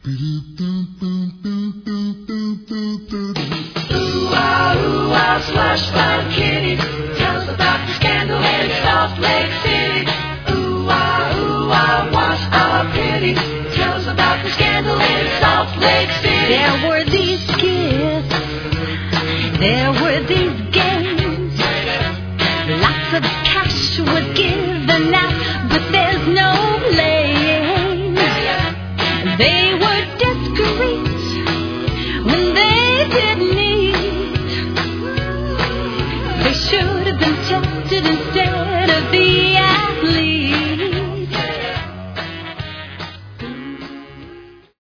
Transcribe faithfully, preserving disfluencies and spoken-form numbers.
ah, ooh, ah, slush fund kitty. Tell us about the scandal in Salt Lake City. Ooh, ah, ooh, ah, what's a pity? Tell us about the scandal in Salt Lake City. There were these kids, there were these games. Lots of cash was given out, but there's no blame. They